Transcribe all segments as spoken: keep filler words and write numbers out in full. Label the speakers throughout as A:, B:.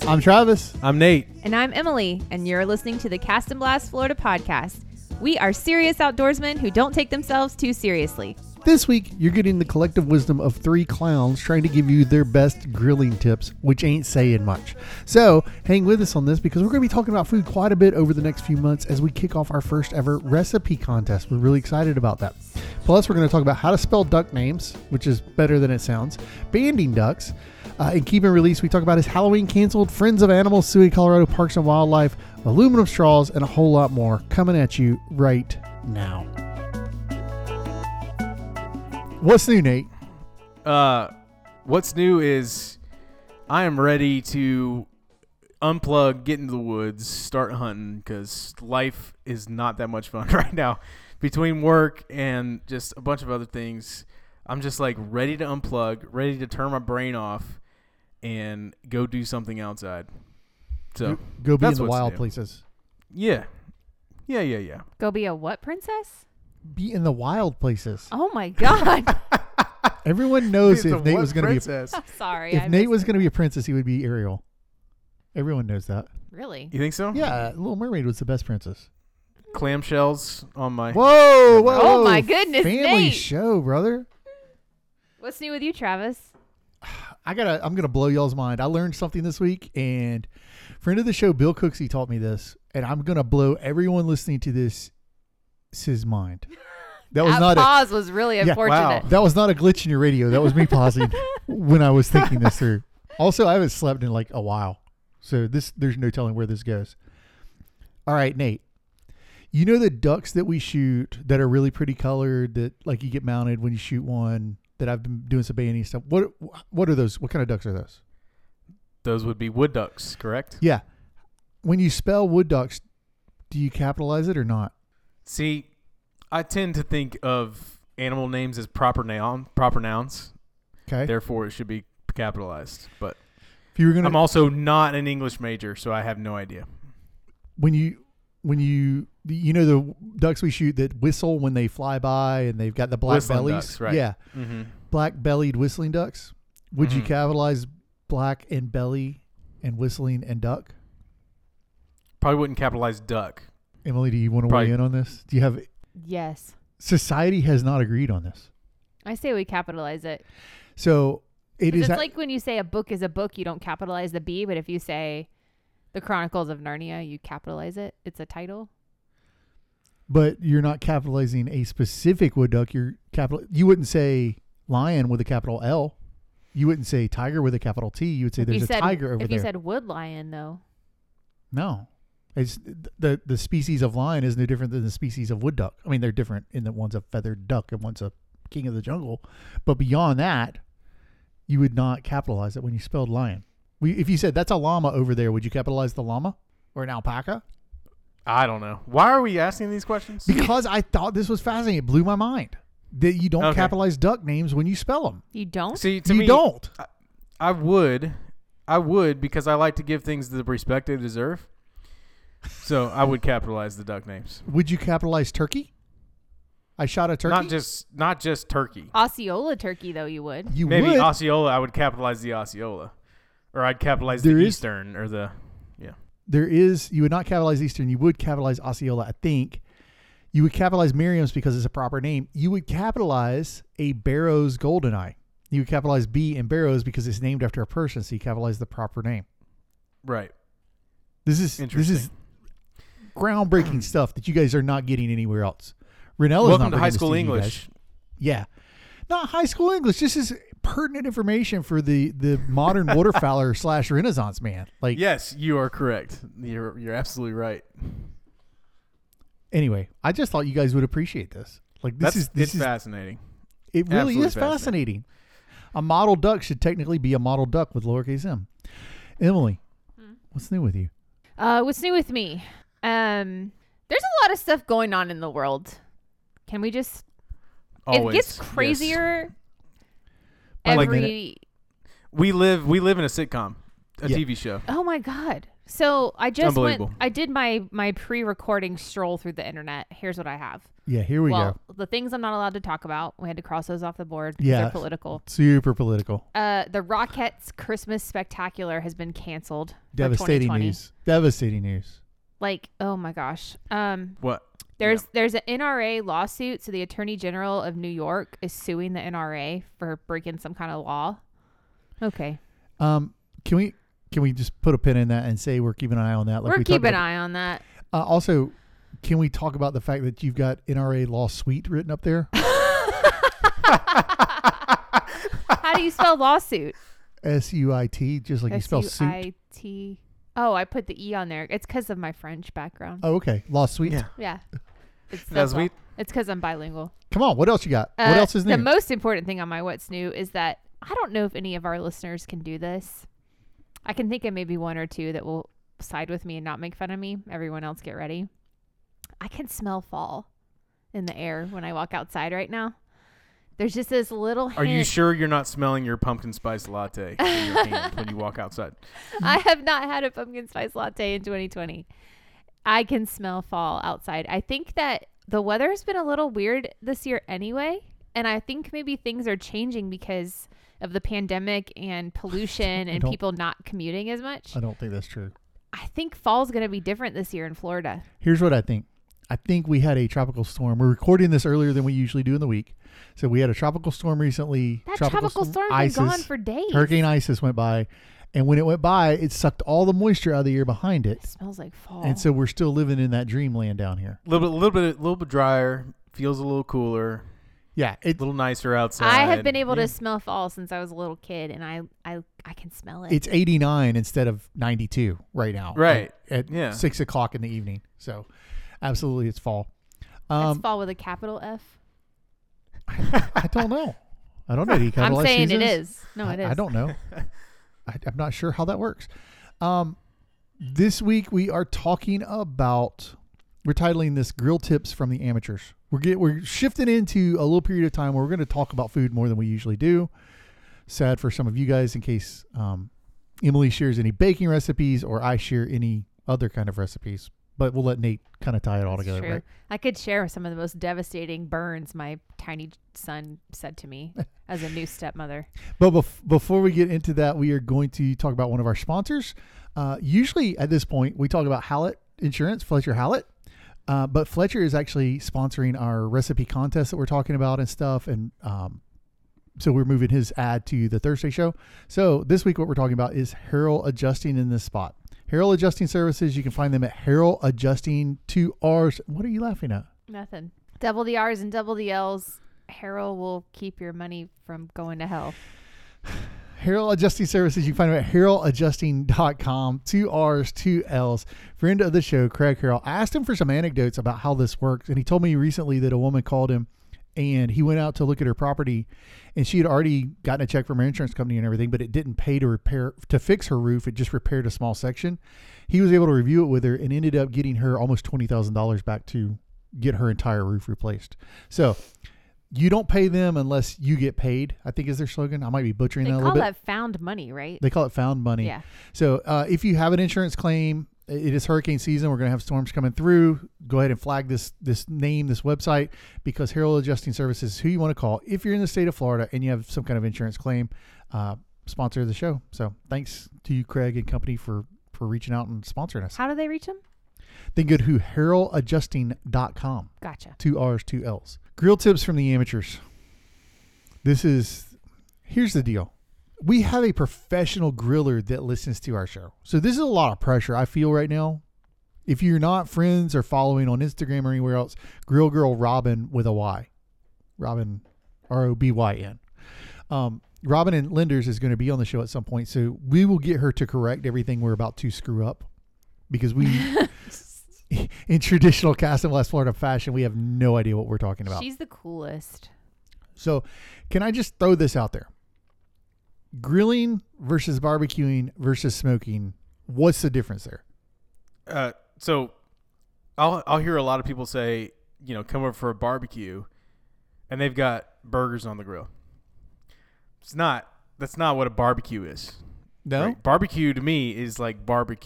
A: I'm Travis.
B: I'm Nate.
C: And I'm Emily, and you're listening to the Cast and Blast Florida podcast. We are serious outdoorsmen who don't take themselves too seriously.
A: This week, you're getting the collective wisdom of three clowns trying to give you their best grilling tips, which ain't saying much. So, hang with us on this because we're going to be talking about food quite a bit over the next few months as we kick off our first ever recipe contest. We're really excited about that. Plus, we're going to talk about how to spell duck names, which is better than it sounds, banding ducks, uh, and keep and release. We talk about his Halloween canceled, Friends of Animals, suing Colorado Parks and Wildlife, aluminum straws, and a whole lot more coming at you right now. What's new, Nate?
B: Uh, what's new is I am ready to unplug, get into the woods, start hunting because life is not that much fun right now. Between work and just a bunch of other things, I'm just like ready to unplug, ready to turn my brain off and go do something outside. So
A: go, go be in
B: that's
A: the
B: what's
A: wild
B: new.
A: places.
B: Yeah. Yeah, yeah, yeah.
C: Go be a what, princess?
A: Be in the wild places.
C: Oh my God.
A: Everyone knows
B: Be
A: if
B: the
A: Nate
B: what
A: was going to be
B: princess?
C: I'm sorry.
A: if
C: I
A: Nate
C: missed
A: was
C: it.
A: going to be a princess, he would be Ariel. Everyone knows that.
C: Really?
B: You think so?
A: Yeah, Little Mermaid was the best princess.
B: Clamshells on my
A: Whoa, whoa,
C: Oh
A: whoa.
C: my goodness,
A: Family
C: Nate.
A: show, brother.
C: What's new with you, Travis?
A: I gotta, I'm gonna blow y'all's mind. I learned something this week, and friend of the show, Bill Cooksey, taught me this, and I'm gonna blow everyone listening to this his mind. That was
C: that
A: not
C: pause was really
A: Yeah,
C: unfortunate.
A: a that was not a glitch in your radio. That was me pausing when I was thinking this through. Also, I haven't slept in like a while, so this there's no telling where this goes. All right, Nate. You know the ducks that we shoot that are really pretty colored that like you get mounted when you shoot one that I've been doing some banding stuff. What what are those? What kind of ducks are those?
B: Those would be wood ducks, correct?
A: Yeah. When you spell wood ducks, do you capitalize it or not?
B: See, I tend to think of animal names as proper noun, proper nouns.
A: Okay.
B: Therefore, it should be capitalized. But
A: If you were gonna
B: I'm also not an English major, so I have no idea.
A: when you when you you know the ducks we shoot that whistle when they fly by and they've got the black
B: Whistling
A: bellies,
B: ducks, right.
A: yeah,
B: Mm-hmm.
A: black bellied whistling ducks. Would you
B: Mhm.
A: capitalize black and belly and whistling and duck?
B: Probably wouldn't capitalize duck.
A: Emily, do you want to
B: Probably-
A: weigh in on this? Do you have
C: Yes.
A: society has not agreed on this,
C: I say we capitalize it.
A: so it
C: 'Cause
A: is
C: it's
A: ha-
C: like when you say a book is a book, you don't capitalize the B, but if you say The Chronicles of Narnia, you capitalize it. It's a title.
A: but you're not capitalizing a specific wood duck. You're capital. You wouldn't say lion with a capital L. You wouldn't say tiger with a capital T. You would say
C: If you
A: there's a
C: said-
A: tiger over
C: If
A: there.
C: you said wood lion, though.
A: No. It's the the species of lion is no different than the species of wood duck. I mean, they're different in that one's a feathered duck and one's a king of the jungle. But beyond that, you would not capitalize it when you spelled lion. We, if you said that's a llama over there, would you capitalize the llama or an alpaca?
B: I don't know. Why are we asking these questions?
A: Because I thought this was fascinating. It blew my mind that you don't
B: Okay.
A: capitalize duck names when you spell them.
C: You don't?
B: See, to
A: You
B: me,
A: don't.
B: I, I would, I would because I like to give things the respect they deserve. So I would capitalize the duck names.
A: Would you capitalize turkey? I shot a turkey.
B: Not just, not just turkey.
C: Osceola turkey, though, you would.
A: you
B: Maybe
A: would.
B: Osceola. I would capitalize the Osceola, or I'd capitalize
A: There
B: the
A: is-
B: Eastern or the.
A: There is, you would not capitalize Eastern. You would capitalize Osceola, I think. You would capitalize Merriam's because it's a proper name. You would capitalize a Barrows Goldeneye. You would capitalize B in Barrows because it's named after a person, so you capitalize the proper name.
B: Right.
A: This is this
B: Interesting.
A: is groundbreaking stuff that you guys are not getting anywhere else. Renella's
B: Welcome
A: not
B: to
A: bringing
B: high
A: this
B: school
A: you guys.
B: English.
A: Yeah. Not high school English. This is pertinent information for the, the modern waterfowler slash Renaissance man. Like,
B: Yes, you are correct. You're you're absolutely right.
A: anyway, I just thought you guys would appreciate this. Like, this
B: That's
A: is this
B: it's
A: is
B: fascinating.
A: It really
B: Absolutely
A: is fascinating. A model duck should technically be a model duck with lowercase m. Emily,
C: Hmm.
A: what's new with you?
C: Uh, what's new with me? Um, there's a lot of stuff going on in the world. Can we just...
B: Always.
C: It gets
B: Yes.
C: crazier
A: By the
C: every...
A: minute.
B: We live we live in a sitcom, a
A: Yeah.
B: T V show.
C: Oh, my God. So I just went.
B: Unbelievable.
C: I did my my pre-recording stroll through the internet. Here's what I have.
A: Yeah, here we
C: well,
A: go.
C: the things I'm not allowed to talk about, we had to cross those off the board because
A: Yeah.
C: they're political.
A: Super political.
C: Uh, the Rockettes Christmas Spectacular has been canceled.
A: Devastating
C: for twenty twenty.
A: news. Devastating news.
C: Like, oh my gosh. Um,
B: What?
C: there's
B: Yeah.
C: there's an N R A lawsuit. So the Attorney General of New York is suing the N R A for breaking some kind of law. Okay,
A: Um, can we can we just put a pin in that and say we're keeping an eye on that? Like
C: we're
A: we talked
C: keeping an
A: about-
C: eye on that.
A: Uh, also, can we talk about the fact that you've got N R A Law Suite written up there?
C: How do you spell lawsuit?
A: S U I T, just like you spell
C: S U
A: suit.
C: I T. Oh, I put the E on there. It's because of my French background.
A: Oh, okay. Law Suite.
B: Yeah.
C: Yeah. It's
B: That's
C: all.
B: sweet.
C: It's because I'm bilingual.
A: Come on. What else you got?
C: Uh,
A: what else is new?
C: The most important thing on my What's New is that I don't know if any of our listeners can do this. I can think of maybe one or two that will side with me and not make fun of me. Everyone else get ready. I can smell fall in the air when I walk outside right now. There's just this little
B: Are you
C: hint.
B: sure you're not smelling your pumpkin spice latte in your hand when you walk outside?
C: I have not had a pumpkin spice latte in twenty twenty. I can smell fall outside. I think that the weather has been a little weird this year anyway. And I think maybe things are changing because of the pandemic and pollution and
A: don't-
C: people not commuting as much.
A: I don't think that's true.
C: I think fall's going to be different this year in Florida.
A: Here's what I think. I think we had a tropical storm. We're recording this earlier than we usually do in the week. So we had a tropical storm recently.
C: That tropical, storm's been gone for days.
A: Hurricane Isis went by. And when it went by, it sucked all the moisture out of the air behind it.
C: It smells like fall.
A: And so we're still living in that dreamland down here.
B: A little bit, little bit, a little bit drier. Feels a little cooler.
A: Yeah.
B: A
A: It,
B: little nicer outside.
C: I have been able
B: Yeah.
C: to smell fall since I was a little kid, and I I, I can smell it.
A: it's eighty-nine instead of ninety-two right now.
B: Right.
A: At, at
B: Yeah.
A: six o'clock in the evening. So absolutely it's fall. Um,
C: It's fall with a capital F.
A: I don't know. I don't know. Do you
C: I'm
A: capitalize
C: saying it
A: seasons?
C: is. No, it
A: I,
C: is.
A: I don't know. I, I'm not sure how that works. Um, this week we are talking about. We're titling this "Grill Tips from the Amateurs." We're get we're shifting into a little period of time where we're going to talk about food more than we usually do. Sad for some of you guys, in case um, Emily shares any baking recipes or I share any other kind of recipes. But we'll let Nate kind of tie it all
C: That's
A: together,
C: true.
A: right?
C: I could share some of the most devastating burns my tiny son said to me as a new stepmother.
A: But bef- before we get into that, we are going to talk about one of our sponsors. Uh, usually at this point, we talk about Hallett Insurance, Fletcher Hallett. Uh, but Fletcher is actually sponsoring our recipe contest that we're talking about and stuff. And um, so we're moving his ad to the Thursday show. So this week, what we're talking about is Harrell Adjusting in this spot. Harrell Adjusting Services. You can find them at Harrell Adjusting two R's. What are you laughing at?
C: Nothing. Double the R's and double the L's. Harrell will keep your money from going to hell.
A: Harrell Adjusting Services. You can find them at harrell adjusting dot com. Two R's, two L's. Friend of the show, Craig Harrell. I asked him for some anecdotes about how this works. And he told me recently that a woman called him and he went out to look at her property and she had already gotten a check from her insurance company and everything, but it didn't pay to repair, to fix her roof. It just repaired a small section. He was able to review it with her and ended up getting her almost twenty thousand dollars back to get her entire roof replaced. So you don't pay them unless you get paid, I think is their slogan. I might be butchering
C: They
A: that a
C: call
A: little bit.
C: that found money, right?
A: They call it found money.
C: Yeah.
A: So uh, if you have an insurance claim, it is hurricane season. We're going to have storms coming through. Go ahead and flag this this name, this website, because Harrell Adjusting Services is who you want to call if you're in the state of Florida and you have some kind of insurance claim. Uh, sponsor of the show. So thanks to you, Craig and company, for for reaching out and sponsoring us.
C: How do they reach them?
A: Then go to harrell adjusting dot com.
C: Gotcha.
A: Two R's, two L's. Grill tips from the amateurs. This is, here's the deal. We have a professional griller that listens to our show. So this is a lot of pressure I feel right now. If you're not friends or following on Instagram or anywhere else, Grill Girl Robin with a Y. Robin, R O B Y N. Um, Robin and Lenders is going to be on the show at some point. So we will get her to correct everything we're about to screw up. Because we, in traditional Cast and Blast Florida fashion, we have no idea what we're talking about.
C: She's the coolest.
A: So can I just throw this out there? Grilling versus barbecuing versus smoking. What's the difference there?
B: Uh, so I'll I'll hear a lot of people say, you know, come over for a barbecue, and they've got burgers on the grill. It's not. That's not what a barbecue is.
A: No?
B: Right? Barbecue to me is like barbecue.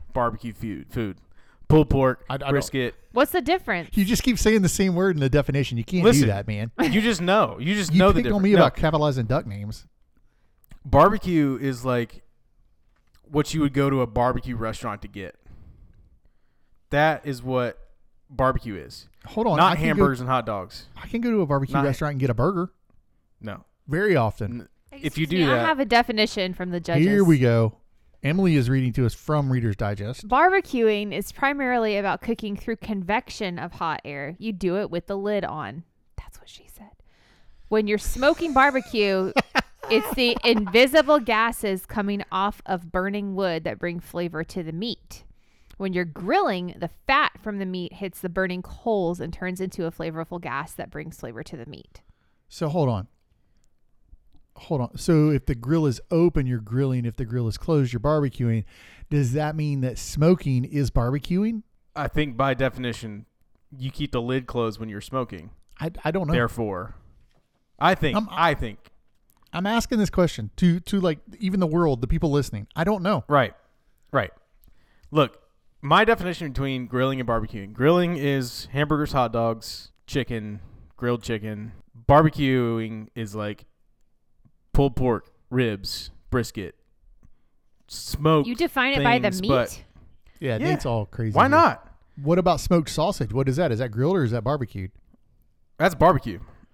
B: barbecue food. Food, pulled pork,
A: I- I don't-
B: brisket.
C: What's the difference?
A: You just keep saying the same word in the definition. You can't
B: Listen,
A: do that, man.
B: You just know. You just
A: You
B: know the
A: picked
B: difference.
A: on me
B: No,
A: about capitalizing duck names.
B: barbecue is like what you would go to a barbecue restaurant to get. That is what barbecue is.
A: Hold on. I
B: Not
A: can
B: hamburgers
A: Go,
B: and hot dogs.
A: I can go to a barbecue
B: Not-
A: restaurant and get a burger
B: No.
A: very often.
B: N- If
C: Excuse
B: you do
C: me, I
B: that-
C: have a definition from the judges.
A: Here we go. Emily is reading to us from Reader's Digest.
C: Barbecuing is primarily about cooking through convection of hot air. You do it with the lid on. That's what she said. When you're smoking barbecue, it's the invisible gases coming off of burning wood that bring flavor to the meat. When you're grilling, the fat from the meat hits the burning coals and turns into a flavorful gas that brings flavor to the meat.
A: So hold on. Hold on. So if the grill is open, you're grilling. If the grill is closed, you're barbecuing. Does that mean that smoking is barbecuing?
B: I think by definition, you keep the lid closed when you're smoking.
A: I, I don't know.
B: Therefore, I think.
A: I'm-
B: I think.
A: I'm asking this question to to like even the world, the people listening. I don't know.
B: Right. Right. Look, my definition between grilling and barbecuing. Grilling is hamburgers, hot dogs, chicken, grilled chicken. Barbecuing is like pulled pork, ribs, brisket, smoked.
C: You define it by the
B: things,
C: meat?
B: but
A: Yeah,
B: Yeah.
A: Nate's all crazy.
B: why
A: here.
B: not?
A: What about smoked sausage? What is that? Is that grilled or is that barbecued?
B: That's barbecue.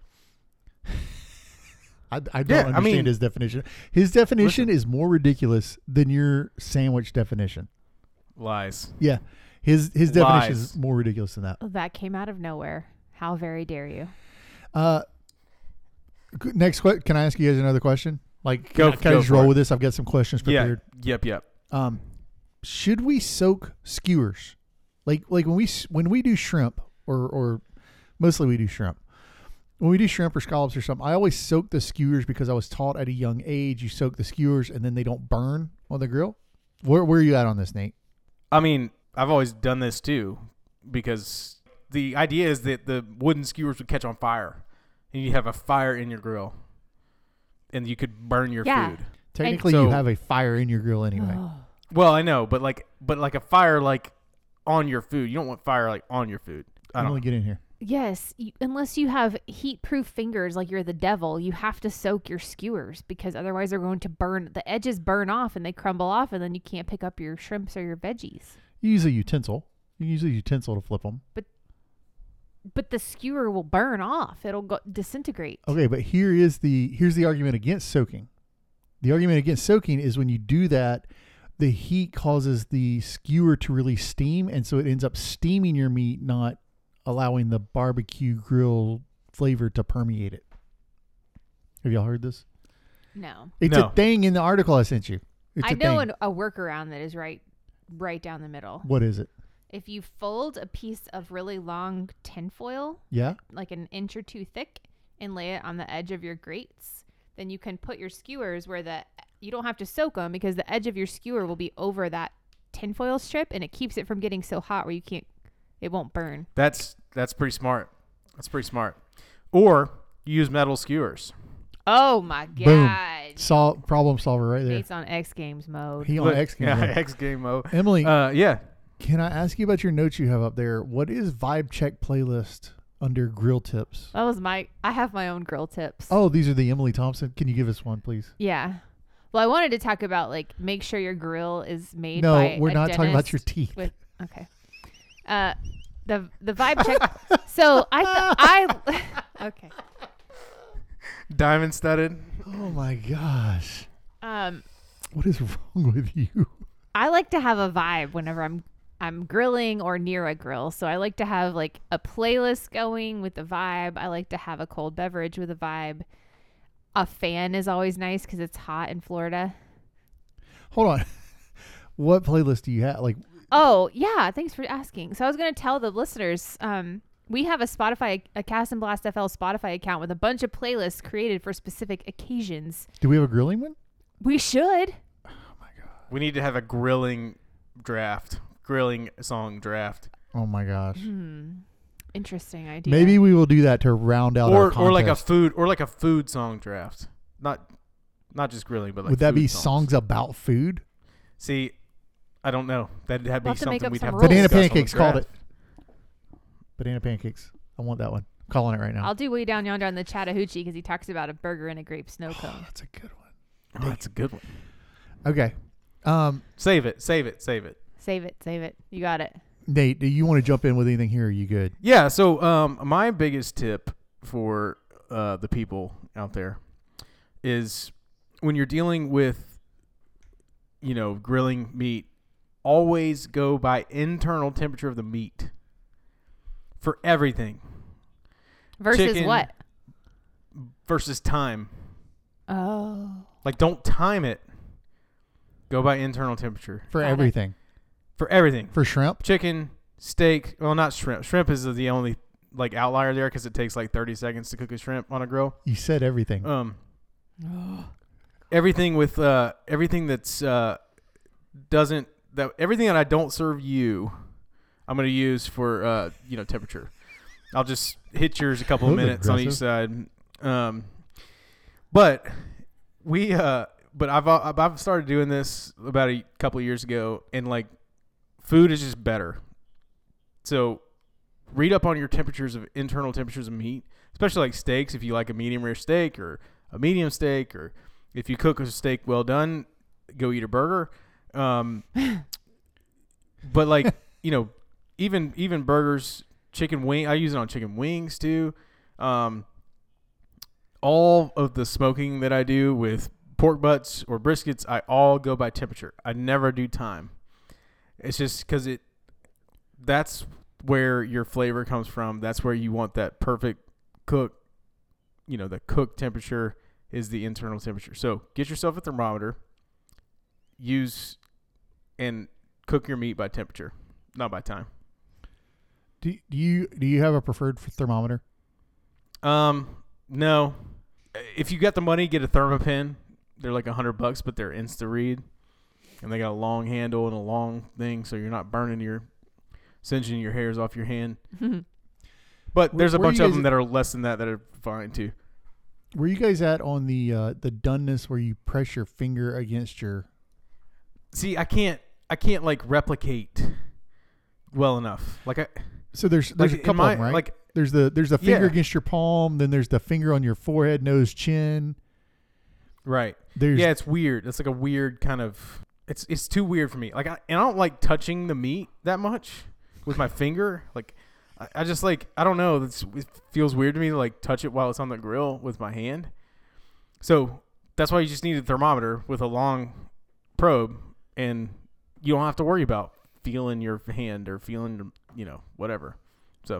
A: I, I don't
B: Yeah, I
A: understand
B: mean-
A: his definition. His definition is more ridiculous than your sandwich definition.
B: Lies.
A: Yeah, his his definition
B: Lies.
A: is more ridiculous than that.
C: Oh, that came out of nowhere. How very dare you?
A: Uh, g- next question. Can I ask you guys another question? Like,
B: Go-
A: can, I- can I
B: go
A: just
B: for
A: roll
B: it.
A: with this? I've got some questions prepared.
B: Yeah. Yep. Yep.
A: Um, should we soak skewers? Like like when we s- when we do shrimp or or mostly we do shrimp. When we do shrimp or scallops or something, I always soak the skewers because I was taught at a young age you soak the skewers and then they don't burn on the grill. Where where are you at on this, Nate?
B: I mean, I've always done this too, because the idea is that the wooden skewers would catch on fire, and you have a fire in your grill, and you could burn your
C: Yeah.
B: food.
A: Technically,
B: so-
A: you have a fire in your grill anyway.
C: Oh.
B: Well, I know, but like, but like a fire like on your food. You don't want fire like on your food. I
A: I'm
B: don't.
A: gonna get in here.
C: Yes, you, unless you have heat-proof fingers like you're the devil, you have to soak your skewers because otherwise they're going to burn. The edges burn off and they crumble off, and then you can't pick up your shrimps or your veggies.
A: You use a utensil. You use a utensil to flip them.
C: But the skewer will burn off; it'll go disintegrate.
A: Okay, but here is the here's the argument against soaking. The argument against soaking is when you do that, the heat causes the skewer to release steam, and so it ends up steaming your meat, not allowing the barbecue grill flavor to permeate it. Have y'all heard this?
C: No,
A: It's
B: No.
A: a thing in the article I sent you. It's
C: I
A: a
C: know
A: thing.
C: an, a workaround that is right, right down the middle.
A: What is it?
C: If you fold a piece of really long tinfoil,
A: Yeah.
C: like an inch or two thick, and lay it on the edge of your grates, then you can put your skewers where the you don't have to soak them because the edge of your skewer will be over that tinfoil strip, and it keeps it from getting so hot where you can't, it won't burn.
B: That's that's pretty smart. That's pretty smart. Or you use metal skewers.
C: Oh my
A: Boom.
C: god!
A: Sol- problem solver right there.
C: Nate's on X Games mode.
A: He on
B: Look,
A: X Games.
B: Yeah,
A: right?
B: X game mode.
A: Emily,
B: Uh, yeah.
A: can I ask you about your notes you have up there? What is Vibe Check playlist under grill tips?
C: That was my. I have my own grill tips.
A: Oh, these are the Emily Thompson. Can you give us one, please?
C: Yeah. Well, I wanted to talk about like make sure your grill is made.
A: No,
C: by
A: we're
C: a
A: not talking about your
C: dentist
A: teeth.
C: with- okay. Uh, the the vibe check. So I th- I okay.
B: Diamond studded.
A: Oh my gosh.
C: Um,
A: What is wrong with you?
C: I like to have a vibe whenever I'm I'm grilling or near a grill. So I like to have like a playlist going with the vibe. I like to have a cold beverage with a vibe. A fan is always nice because it's hot in Florida.
A: Hold on. What playlist do you have? Like,
C: Oh, yeah. Thanks for asking. So I was going to tell the listeners, um, we have a Spotify, a Cast and Blast F L Spotify account with a bunch of playlists created for specific occasions.
A: do we have a grilling one?
C: We should.
B: We need to have a grilling draft. Grilling song draft.
A: Oh my gosh.
C: Hmm. Interesting idea.
A: Maybe we will do that to round out our
B: Or
A: contest.
B: or like a food or like a food song draft. Not not just grilling, but like
A: Would that
B: food
A: be
B: songs.
A: songs about food?
B: See, I don't know. That'd have to
C: We'll
B: be
C: have to make
B: something
C: up
B: we'd
C: some
B: have to
C: rules.
A: Banana
B: discuss on the
A: pancakes called
B: draft.
A: it. Banana pancakes. I want that one. I'm calling it right now.
C: I'll do way down yonder on the Chattahoochee because he talks about a burger and a grape snow
A: Oh,
C: cone.
A: that's a good one.
B: Oh, that's a good one.
A: Okay. Um,
B: Save it. Save it. Save it.
C: Save it, save it. You got it.
A: Nate, do you want to jump in with anything here? Or are you good?
B: Yeah. So, um, my biggest tip for uh, the people out there is when you're dealing with, you know, grilling meat, always go by internal temperature of the meat for everything
C: Versus
B: Chicken.
C: what?
B: versus time.
C: Oh.
B: Like, don't time it. Go by internal temperature
A: For
C: Got it.
A: everything.
B: for everything.
A: For shrimp?
B: Chicken, steak. Well, not shrimp. Shrimp is the only like outlier there because it takes like thirty seconds to cook a shrimp on a grill.
A: You said everything.
B: Um, everything with uh, everything that's uh, doesn't that everything that I don't serve you, I'm gonna use for uh, you know, temperature. I'll just hit yours a couple of
A: That was
B: minutes on each
A: aggressive.
B: side. Um, but we uh, but I've I've I've started doing this about a couple of years ago, and like food is just better. So read up on your temperatures of internal temperatures of meat, especially like steaks. If you like a medium rare steak or a medium steak, or if you cook a steak well done, go eat a burger. Um, but like, you know, even even burgers, chicken wing. I use it on chicken wings too. Um, all of the smoking that I do with pork butts or briskets, I all go by temperature. I never do time. It's just because it. That's where your flavor comes from. That's where you want that perfect cook. You know, the cook temperature is the internal temperature. So get yourself a thermometer. Use and cook your meat by temperature, not by time.
A: Do, do you do you have a preferred f- thermometer?
B: Um, no. If you got the money, get a Thermapen. They're like a hundred bucks, but they're insta read, and they got a long handle and a long thing, so you're not burning your, singeing your hairs off your hand. But
A: Where-
B: there's a
A: where
B: bunch
A: you
B: of
A: guys-
B: them that are less than that that are fine too.
A: Were you guys at on the uh, the doneness where you press your finger against your?
B: See, I can't, I can't like replicate well enough. Like I,
A: So there's there's
B: like
A: a
B: in
A: couple
B: my,
A: of them, right?
B: like
A: there's the there's the finger
B: Yeah.
A: against your palm, then there's the finger on your forehead, nose, chin.
B: right.
A: There's
B: Yeah, it's weird. It's like a weird kind of. It's it's too weird for me. Like I and I don't like touching the meat that much with my finger. Like I, I just like I don't know. It's, it feels weird to me to like touch it while it's on the grill with my hand. So that's why you just need a thermometer with a long probe, and you don't have to worry about feeling your hand or feeling you know whatever. So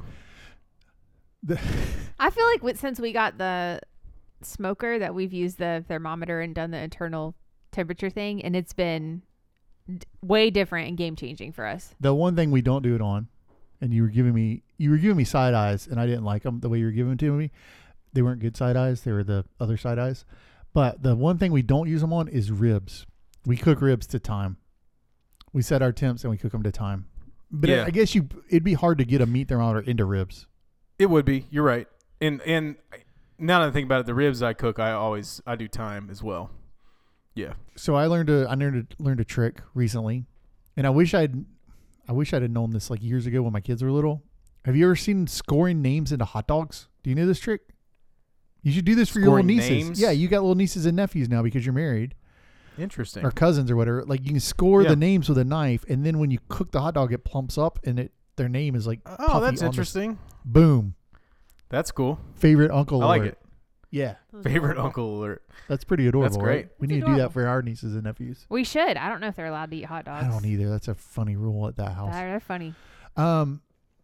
A: the,
C: I feel like with, since we got the smoker that we've used the thermometer and done the internal temperature thing, and it's been d- way different and game changing for us.
A: the one thing we don't do it on, and you were giving me you were giving me side eyes, and I didn't like them the way you were giving them to me. They weren't good side eyes; they were the other side eyes. But the one thing we don't use them on is ribs. We cook ribs to time. We set our temps and we cook them to time. But
B: Yeah.
A: I guess you it'd be hard to get a meat thermometer into ribs.
B: it would be. You're right. And and now that I think about it, the ribs I cook, I always I do time as well. Yeah.
A: So I learned a I learned a, learned a trick recently, and I wish I'd I wish I'd have known this like years ago when my kids were little. Have you ever seen scoring names into hot dogs? Do you know this trick? You should do this for your little
B: Scoring
A: nieces.
B: names?
A: Yeah, you got little nieces and nephews now because you're married,
B: Interesting.
A: or cousins or whatever. Like you can score
B: Yeah.
A: the names with a knife, and then when you cook the hot dog, it plumps up, and it their name is like
B: Oh,
A: puffy
B: that's
A: on the-
B: interesting.
A: boom.
B: That's cool.
A: Favorite uncle.
B: I like
A: alert.
B: it.
A: Yeah,
B: Favorite uncle alert.
A: that's pretty adorable.
B: That's great.
A: Right? We
C: It's
A: need to do
C: adorable.
A: that for our nieces and nephews.
C: We should. I don't know if they're allowed to eat hot dogs.
A: I don't either. That's a funny rule at that house.
C: They're, they're funny.
A: Um,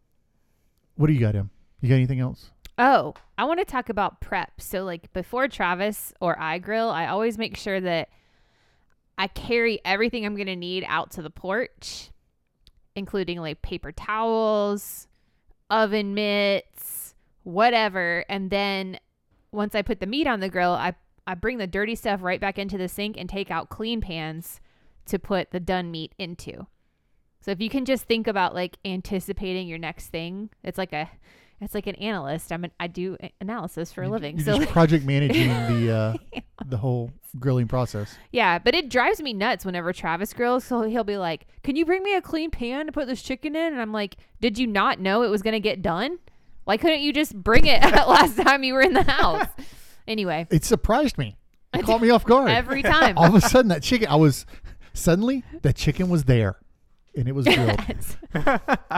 A: what do you got, Em? You got anything else?
C: Oh, I want to talk about prep. So, like, before Travis or I grill, I always make sure that I carry everything I'm going to need out to the porch, including like paper towels, oven mitts, whatever. And then once I put the meat on the grill, I, I bring the dirty stuff right back into the sink and take out clean pans to put the done meat into. So if you can just think about like anticipating your next thing, it's like a, it's like an analyst. I'm an, I do a- analysis for a
A: You-
C: living.
A: You're
C: So
A: just project managing the uh, the whole grilling process.
C: yeah, but it drives me nuts whenever Travis grills. So he'll be like, "Can you bring me a clean pan to put this chicken in?" And I'm like, "Did you not know it was gonna get done? Why couldn't you just bring it last time you were in the house?" Anyway,
A: It surprised me. It caught me off guard.
C: every time.
A: All of a sudden, that chicken, I was, suddenly, the chicken was there. And it was grilled.
C: Yes.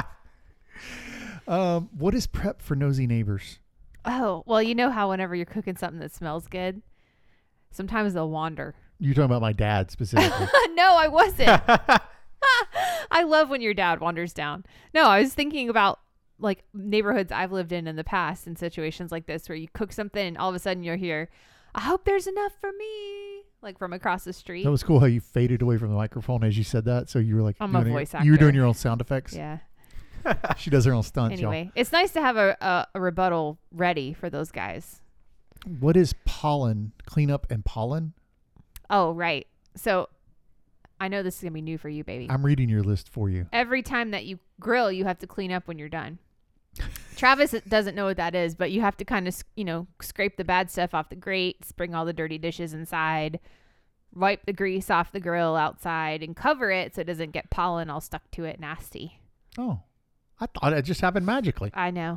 A: um, what is prep for nosy neighbors?
C: Oh, well, you know how whenever you're cooking something that smells good, sometimes they'll wander.
A: You're talking about my dad specifically.
C: No, I wasn't. I love when your dad wanders down. No, I was thinking about like neighborhoods I've lived in in the past in situations like this where you cook something and all of a sudden you're here, "I hope there's enough for me," like from across the street.
A: That was cool how you faded away from the microphone as you said that. So you were like,
C: I'm a
A: doing
C: voice
A: your, you were
C: actor.
A: doing your own sound effects.
C: Yeah.
A: She does her own stunts,
C: Anyway, it's nice to have a, a, a rebuttal ready for those guys.
A: y'all. What is pollen? Cleanup and pollen?
C: Oh, right. So I know this is going to be new for you, baby.
A: I'm reading your list for you.
C: Every time that you grill, you have to clean up when you're done. Travis doesn't know what that is, but you have to kind of, you know, scrape the bad stuff off the grates, bring all the dirty dishes inside, wipe the grease off the grill outside, and cover it so it doesn't get pollen all stuck to it nasty.
A: Oh, I thought it just happened magically.
C: I know.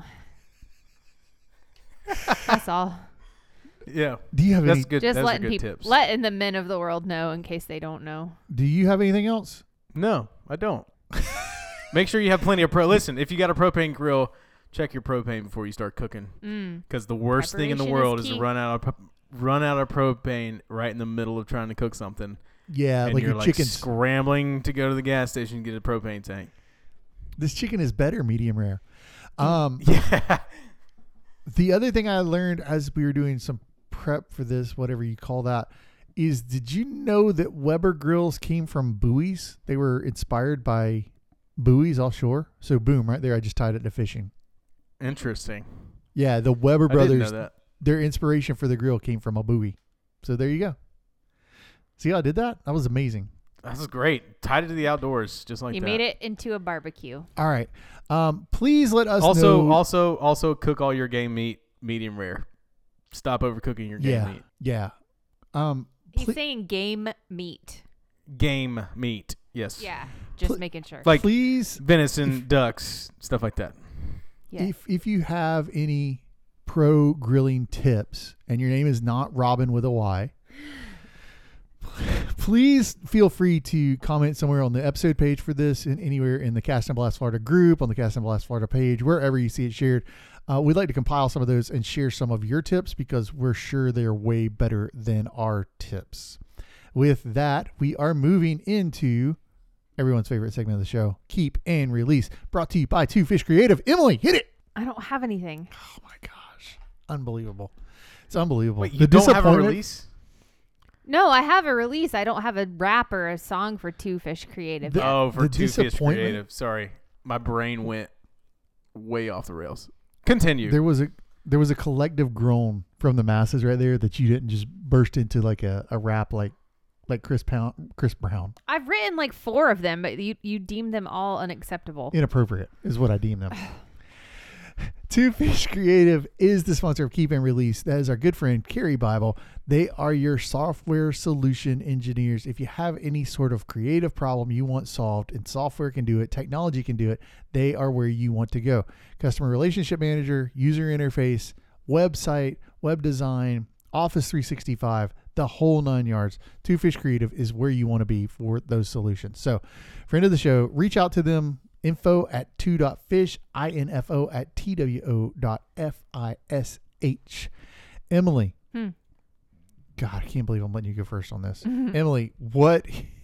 C: That's all.
B: Yeah,
A: Do you have
B: that's
A: any?
B: good.
C: Just
B: Those are
C: letting
B: good
C: people,
B: tips.
C: letting the men of the world know in case they don't know.
A: Do you have anything else?
B: No, I don't. Make sure you have plenty of pro. Listen, if you got a propane grill, check your propane before you start cooking.
C: Mm.
B: Because the worst thing in the
C: Preparation is
B: world is,
C: key.
B: to run out of pro- run out of propane right in the middle of trying to cook something,
A: Yeah,
B: and
A: like
B: you're
A: your
B: like
A: chicken's.
B: scrambling to go to the gas station and get a propane tank.
A: This chicken is better, medium rare. Um,
B: Yeah.
A: The other thing I learned as we were doing some prep for this, whatever you call that, is did you know that Weber grills came from buoys? They were inspired by buoys offshore. So boom, right there, I just tied it to fishing.
B: Interesting.
A: Yeah, the Weber
B: I didn't
A: brothers,
B: know that.
A: their inspiration for the grill came from a buoy. So there you go. See how I did that? That was amazing.
B: That was great. Tied it to the outdoors, just like
C: You
B: that.
C: made it into a barbecue.
A: All right. Um, please let us
B: Also,
A: know.
B: also, also cook all your game meat medium rare. Stop overcooking your game
A: yeah,
B: meat.
A: yeah. Um,
C: He's
A: pl-
C: saying game meat.
B: Game meat. Yes.
C: Yeah, just
A: Pl-
C: making sure.
B: Like
A: please,
B: venison, ducks, stuff like that.
C: yeah.
A: if if you have any pro grilling tips and your name is not Robin with a Y, please feel free to comment somewhere on the episode page for this and anywhere in the Cast and Blast Florida group, on the Cast and Blast Florida page, wherever you see it shared. Uh, we'd like to compile some of those and share some of your tips because we're sure they're way better than our tips. With that, we are moving into everyone's favorite segment of the show, Keep and Release, brought to you by Two Fish Creative. Emily, hit it.
C: I don't have anything.
A: Oh my gosh. Unbelievable. It's unbelievable.
B: Wait, you
A: The
B: don't have a
A: disappointment-
B: release?
C: No, I have a release. I don't have a rap or a song for Two Fish Creative.
A: The-
C: yet.
B: Oh, for
A: the
B: Two Fish
A: disappointment-
B: Creative. Sorry, my brain went way off the rails. Continue.
A: There was a there was a collective groan from the masses right there that you didn't just burst into like a, a rap like like Chris Pound, Chris Brown.
C: I've written like four of them, but you you deemed them all unacceptable.
A: Inappropriate is what I deem them. Two Fish Creative is the sponsor of Keep and Release. That is our good friend Carrie Bible. They are your software solution engineers. If you have any sort of creative problem you want solved, and software can do it, technology can do it, they are where you want to go. Customer relationship manager, user interface, website, web design, Office three sixty-five, the whole nine yards. Two Fish Creative is where you want to be for those solutions. So, friend of the show, reach out to them. Info at two dot fish, info at two dot fish. Emily.
C: Hmm.
A: God, I can't believe I'm letting you go first on this. Emily, what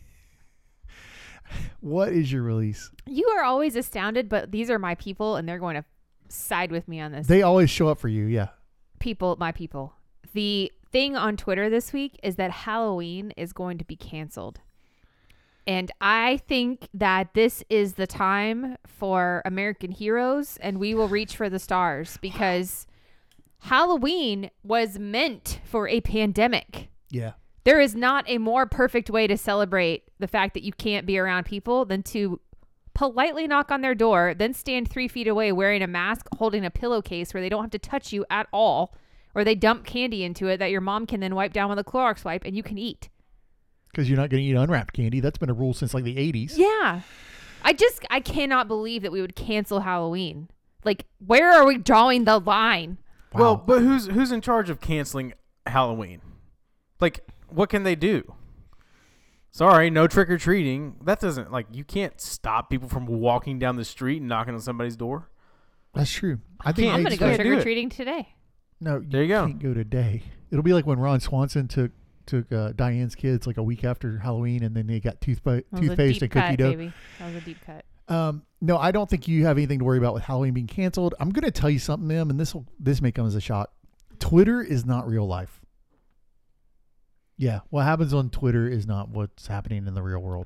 A: what is your release?
C: You are always astounded, but these are my people, and they're going to side with me on this.
A: They always show up for you, yeah.
C: people, my people. The thing on Twitter this week is that Halloween is going to be canceled. And I think that this is the time for American heroes, and we will reach for the stars because Halloween was meant for a pandemic.
A: Yeah.
C: There is not a more perfect way to celebrate the fact that you can't be around people than to politely knock on their door, then stand three feet away wearing a mask, holding a pillowcase where they don't have to touch you at all, or they dump candy into it that your mom can then wipe down with a Clorox wipe and you can eat.
A: Because you're not going to eat unwrapped candy. That's been a rule since like the eighties.
C: Yeah. I just, I cannot believe that we would cancel Halloween. Like, where are we drawing the line?
A: Wow.
B: Well, but who's who's in charge of canceling Halloween? Like, what can they do? Sorry, no trick or treating. That doesn't, like, you can't stop people from walking down the street and knocking on somebody's door.
A: That's true. I think
B: Can't-
C: I'm
A: they
C: going to go
B: can't do
C: trick or
B: it.
C: treating today.
A: No, you,
B: There you go.
A: can't go today. It'll be like when Ron Swanson took took uh, Diane's kids like a week after Halloween, and then they got toothpa-
C: That was a
A: toothpaste
C: deep
A: and cookie
C: cut,
A: dough.
C: baby. That was a deep cut.
A: Um, no, I don't think you have anything to worry about with Halloween being canceled. I'm going to tell you something, Em, and this will this may come as a shock. Twitter is not real life. Yeah, what happens on Twitter is not what's happening in the real world.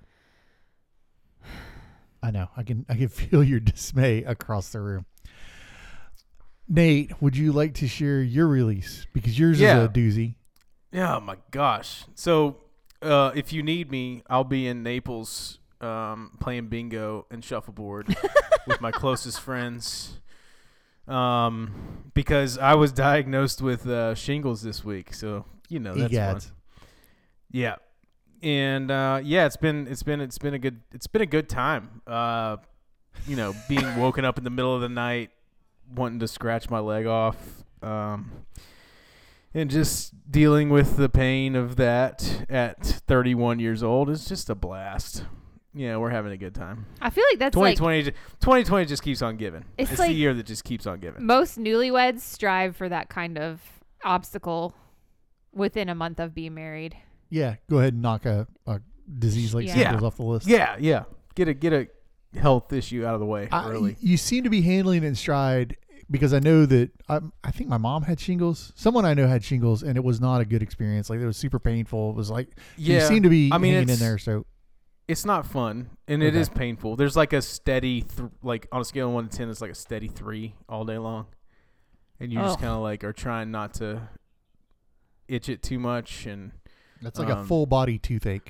A: I know. I can I can feel your dismay across the room. Nate, would you like to share your release? Because yours
B: Yeah.
A: is a doozy.
B: Yeah, oh my gosh. So, uh, if you need me, I'll be in Naples um, playing bingo and shuffleboard with my closest friends. Um, because I was diagnosed with uh, shingles this week, so you know that's
A: Egads.
B: fun. Yeah, and uh, yeah, it's been it's been it's been a good it's been a good time. Uh, you know, being woken up in the middle of the night, wanting to scratch my leg off. Um, And just dealing with the pain of that at thirty-one years old is just a blast. Yeah, we're having a good time.
C: I feel like that's
B: twenty
C: like
B: twenty, twenty twenty just keeps on giving.
C: It's
B: It's,
C: like-
B: the year that just keeps on giving.
C: most newlyweds strive for that kind of obstacle within a month of being married.
A: Yeah, go ahead and knock a, a disease like
C: Yeah.
A: shingles off the list.
B: Yeah, yeah. Get a get a health issue out of the way
A: I-
B: early.
A: you seem to be handling it in stride because I know that I, I think my mom had shingles. Someone I know had shingles, and it was not a good experience. Like, it was super painful. It was like
B: Yeah,
A: you seem to be
B: I mean,
A: hanging in
B: it's-
A: there. So
B: It's not fun, and it
A: Okay.
B: is painful. There's like a steady, th- like on a scale of one to ten, it's like a steady three all day long, and you just
C: Oh.
B: kind of like are trying not to itch it too much. And
A: that's like a
B: Um,
A: full body toothache.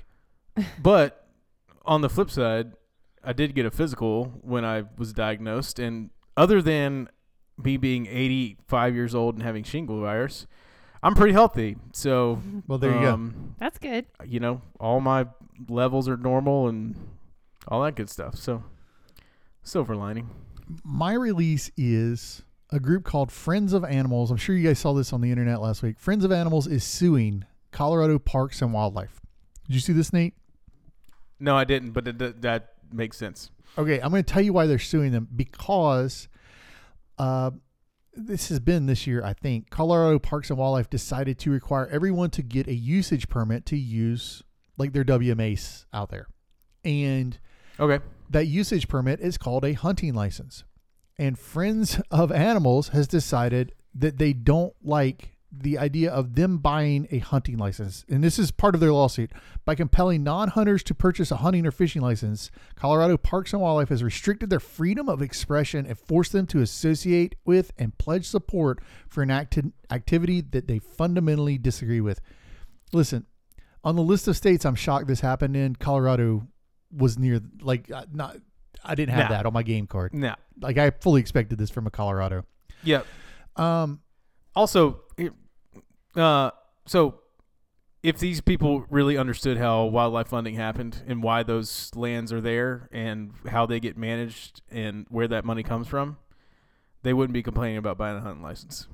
B: but on the flip side, I did get a physical when I was diagnosed, and other than me being eighty-five years old and having shingle virus, I'm pretty healthy. So
A: Well, there you go.
B: um,
C: That's good.
B: you know, all my levels are normal and all that good stuff. So, silver lining.
A: My release is a group called Friends of Animals. I'm sure you guys saw this on the internet last week. Friends of Animals is suing Colorado Parks and Wildlife. Did you see this, Nate?
B: No, I didn't, but it, that- that makes sense.
A: Okay, I'm going to tell you why they're suing them because uh, this has been this year, I think. Colorado Parks and Wildlife decided to require everyone to get a usage permit to use like their W M As out there. And
B: Okay.
A: that usage permit is called a hunting license. And Friends of Animals has decided that they don't like the idea of them buying a hunting license. And this is part of their lawsuit. By compelling non-hunters to purchase a hunting or fishing license, Colorado Parks and Wildlife has restricted their freedom of expression and forced them to associate with and pledge support for an acti- activity that they fundamentally disagree with. Listen, on the list of states I'm shocked this happened in, Colorado was near, like, uh, not, I didn't have
B: Nah.
A: that on my game card.
B: Nah.
A: Like, I fully expected this from a Colorado.
B: Yep.
A: Um,
B: Also, it- uh, so if these people really understood how wildlife funding happened and why those lands are there and how they get managed and where that money comes from, they wouldn't be complaining about buying a hunting license.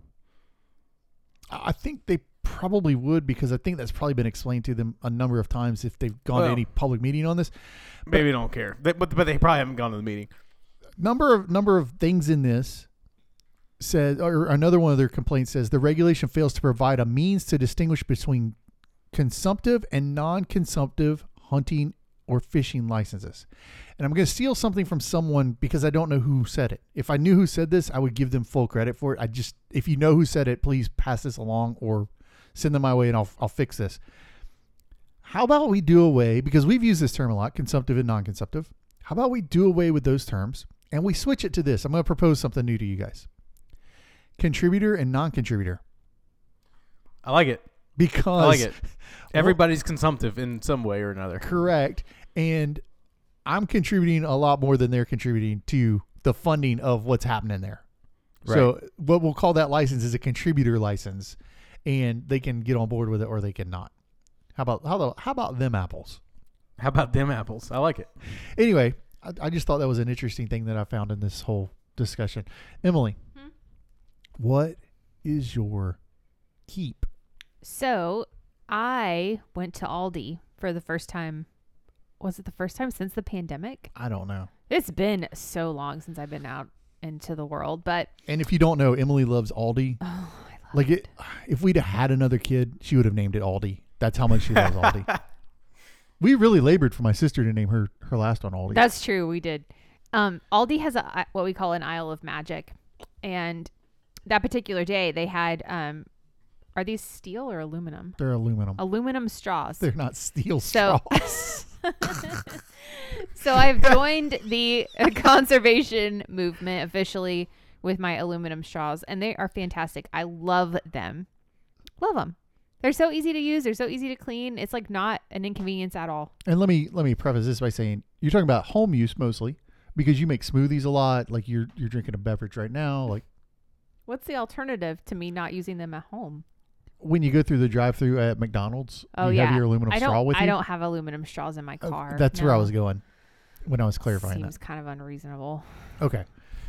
A: I think they probably would, because I think that's probably been explained to them a number of times if they've gone to
B: Well,
A: any public meeting on this.
B: Maybe they don't care, they, but but they probably haven't gone to the meeting.
A: Number of number of things in this says, or another one of their complaints says, the regulation fails to provide a means to distinguish between consumptive and non-consumptive hunting or fishing licenses. And I'm going to steal something from someone because I don't know who said it. If I knew who said this, I would give them full credit for it. I just, if you know who said it, please pass this along or send them my way and I'll I'll fix this. How about we do away, because we've used this term a lot, consumptive and non-consumptive. How about we do away with those terms and we switch it to this? I'm going to propose something new to you guys. Contributor and non-contributor.
B: I like it.
A: Because
B: I like it. Everybody's consumptive in some way or another.
A: correct. And I'm contributing a lot more than they're contributing to the funding of what's happening there.
B: Right.
A: So what we'll call that license is a contributor license, and they can get on board with it or they can not. How about how about how about them apples?
B: How about them apples? I like it.
A: Anyway, I, I just thought that was an interesting thing that I found in this whole discussion. Emily,
C: Hmm?
A: what is your keep?
C: So I went to Aldi for the first time. Was it the first time since the pandemic?
A: I don't know.
C: It's been so long since I've been out into the world, but
A: And if you don't know, Emily loves Aldi.
C: oh, I love
A: Like it, if we'd have had another kid, she would have named it Aldi. That's how much she loves Aldi. We really labored for my sister to name her her last one Aldi.
C: That's true. We did. Um, Aldi has a what we call an aisle of magic, and that particular day they had. Um, are these steel or aluminum?
A: They're aluminum.
C: Aluminum straws.
A: They're not steel
C: So-
A: straws.
C: So I've joined the uh, conservation movement officially with my aluminum straws, and they are fantastic. I love them. Love them. They're so easy to use. They're so easy to clean. It's like not an inconvenience at all.
A: And let me let me preface this by saying you're talking about home use mostly because you make smoothies a lot. Like you're you're drinking a beverage right now. Like
C: What's the alternative to me not using them at home?
A: when you go through the drive-through at McDonald's,
C: Oh
A: you
C: yeah,
A: have your aluminum
C: I
A: straw
C: don't.
A: with you.
C: I don't have aluminum straws in my
A: Oh,
C: car.
A: that's where I
C: No.
A: was going when I was clarifying
C: Seems kind of unreasonable.
A: that. Okay.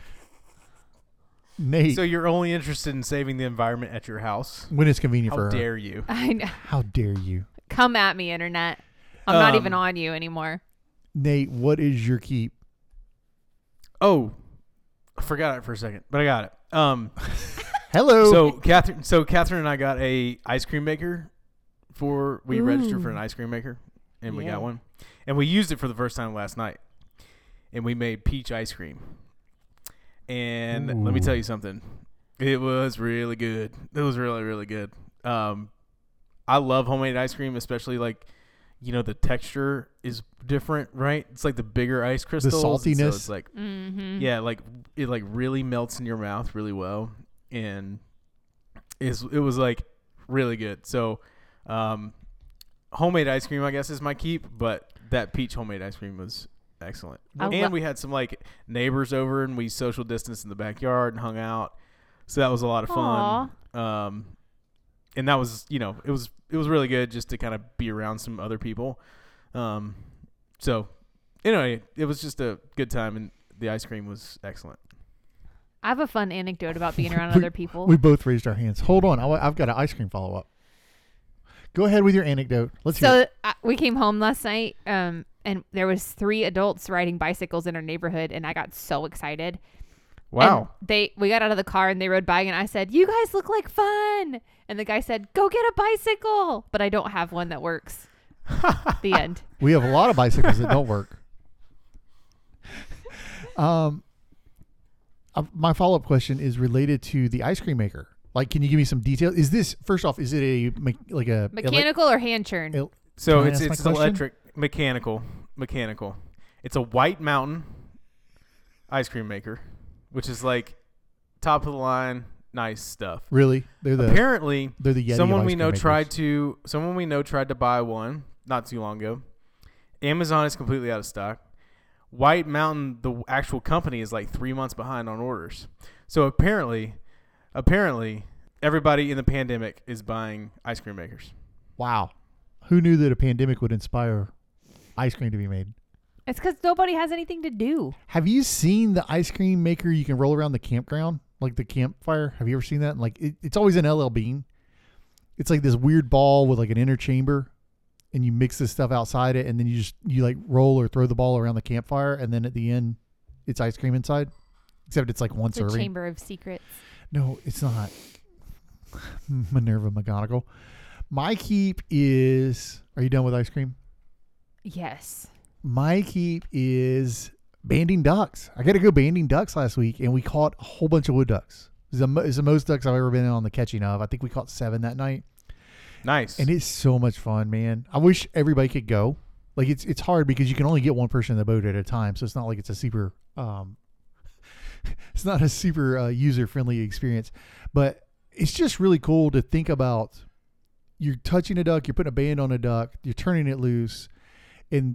A: Nate,
B: So you're only interested in saving the environment at your house?
A: when it's convenient
B: How
A: for her.
B: dare you?
C: I know.
A: How dare you?
C: Come at me, internet. I'm not even
B: Um,
C: on you anymore.
A: Nate, what is your keep?
B: Oh, I forgot it for a second, but I got it. Um,
A: Hello.
B: so Catherine, so Catherine and I got a ice cream maker for we registered for
C: Ooh.
B: an ice cream maker, and we
C: Yeah.
B: got one, and we used it for the first time last night, and we made peach ice cream. And let me
A: Ooh.
B: tell you something, it was really good. It was really really good. Um, I love homemade ice cream, especially like, you know, the texture is different, right? It's like the bigger ice crystals. and so
A: saltiness.
B: it's like
C: Mm-hmm.
B: yeah, like it like really melts in your mouth really well, and is it was like really good. So, um, homemade ice cream I guess is my keep, but that peach homemade ice cream was excellent.
C: I
B: And
C: lo-
B: we had some like neighbors over, and we social distanced in the backyard and hung out, so that was a lot of fun. Um, and that was you know it was it was really good just to kind of be around some other people. Um, so anyway, it was just a good time, and the ice cream was excellent.
C: I have a fun anecdote about being around
A: We-
C: other people.
A: We both raised our hands. Hold on. I, I've got an ice cream follow up. Go ahead with your anecdote. Let's hear
C: So
A: it.
C: uh, we came home last night, um, and there was three adults riding bicycles in our neighborhood, and I got so excited.
B: Wow.
C: And they we got out of the car and they rode by, and I said, "You guys look like fun." And the guy said, "Go get a bicycle," but I don't have one that works. The end.
A: We have a lot of bicycles that don't work. Um, uh, my follow up question is related to the ice cream maker. Like, can you give me some detail? Is this first off? Is it a me- like a elec-
C: Mechanical or hand churned?
A: el-
B: So
A: Can I
B: it's
A: ask my
B: it's
A: question?
B: electric, mechanical, mechanical. It's a White Mountain ice cream maker, which is like top of the line, nice stuff.
A: really? They're the
B: Apparently,
A: they're the Yeti of
B: someone
A: ice
B: we
A: cream
B: know
A: makers.
B: tried to someone we know tried to buy one not too long ago. Amazon is completely out of stock. White Mountain, the actual company, is like three months behind on orders. So apparently, apparently, everybody in the pandemic is buying ice cream makers.
A: Wow. Who knew that a pandemic would inspire ice cream to be made?
C: It's because nobody has anything to do.
A: Have you seen the ice cream maker you can roll around the campground? Like the campfire? Have you ever seen that? Like it, it's always an L L Bean. It's like this weird ball with like an inner chamber, and you mix this stuff outside it, and then you just you like roll or throw the ball around the campfire, and then at the end, it's ice cream inside. Except it's like one
C: The
A: serving.
C: Chamber of Secrets.
A: No, it's not. Minerva McGonagall. My keep is. Are you done with ice cream?
C: Yes.
A: My keep is banding ducks. I got to go banding ducks last week, and we caught a whole bunch of wood ducks. It's the, mo- it's the most ducks I've ever been on the catching of. I think we caught seven that night,
B: Nice.
A: and it's so much fun, man. I wish everybody could go. Like it's it's hard because you can only get one person in the boat at a time, so it's not like it's a super um, it's not a super uh, user friendly experience. But it's just really cool to think about. You're touching a duck, you're putting a band on a duck, you're turning it loose, and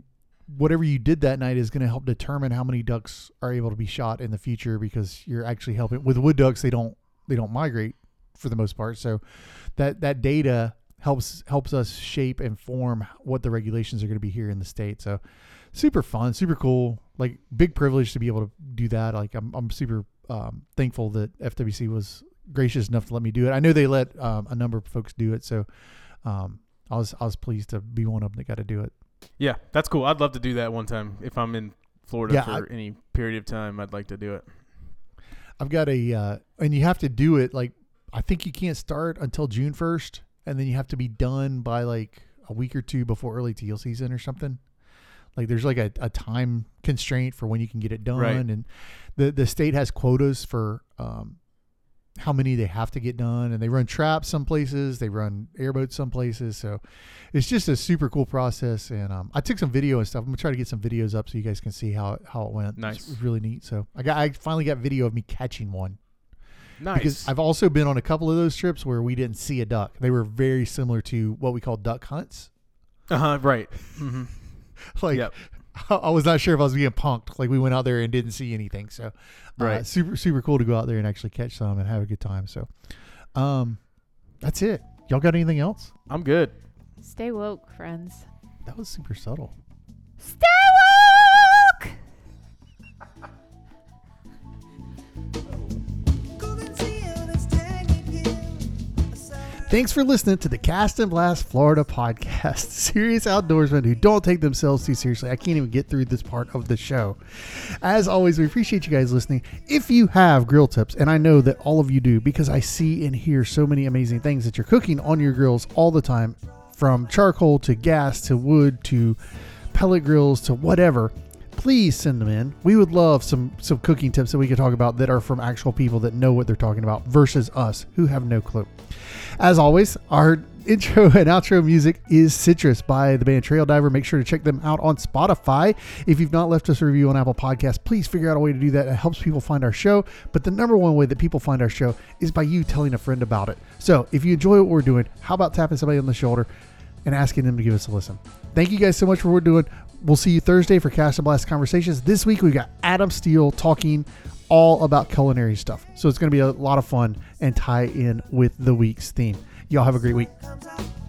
A: whatever you did that night is going to help determine how many ducks are able to be shot in the future, because you're actually helping with wood ducks. They don't, they don't migrate for the most part. So that, that data helps, helps us shape and form what the regulations are going to be here in the state. So super fun, super cool, like big privilege to be able to do that. Like I'm, I'm super um, thankful that F W C was gracious enough to let me do it. I know they let um, a number of folks do it. So um, I was, I was pleased to be one of them that got to do it.
B: Yeah, that's cool. I'd love to do that one time. If I'm in Florida
A: Yeah,
B: for
A: I-
B: any period of time, I'd like to do it.
A: I've got a, uh, and you have to do it like, I think you can't start until June first, and then you have to be done by like a week or two before early teal season or something. Like there's like a, a time constraint for when you can get it done.
B: Right.
A: And the, the state has quotas for, um, how many they have to get done, and they run traps some places, they run airboats some places. So it's just a super cool process. And um, I took some video and stuff. I'm gonna try to get some videos up so you guys can see how it, how it went.
B: Nice.
A: It was really neat. So I got I finally got video of me catching one,
B: Nice.
A: because I've also been on a couple of those trips where we didn't see a duck. They were very similar to what we call duck hunts.
B: Uh huh. Right. Mm-hmm.
A: Like
B: Yep.
A: I was not sure if I was being punked. Like we went out there and didn't see anything. So, uh,
B: Right.
A: super, super cool to go out there and actually catch some and have a good time. So, um, that's it. Y'all got anything else?
B: I'm good.
C: Stay woke, friends.
A: That was super subtle.
C: Stay woke!
A: Thanks for listening to the Cast and Blast Florida podcast. Serious outdoorsmen who don't take themselves too seriously. I can't even get through this part of the show. As always, we appreciate you guys listening. If you have grill tips, and I know that all of you do, because I see and hear so many amazing things that you're cooking on your grills all the time, from charcoal to gas to wood to pellet grills to whatever, please send them in. We would love some some cooking tips that we could talk about that are from actual people that know what they're talking about versus us who have no clue. As always, our intro and outro music is Citrus by the band Trail Diver. Make sure to check them out on Spotify. If you've not left us a review on Apple Podcasts, please figure out a way to do that. It helps people find our show. But the number one way that people find our show is by you telling a friend about it. So if you enjoy what we're doing, how about tapping somebody on the shoulder and asking them to give us a listen? Thank you guys so much for what we're doing. We'll see you Thursday for Cast and Blast Conversations. This week, we got Adam Steele talking all about culinary stuff. So it's going to be a lot of fun and tie in with the week's theme. Y'all have a great week.
D: Comes out.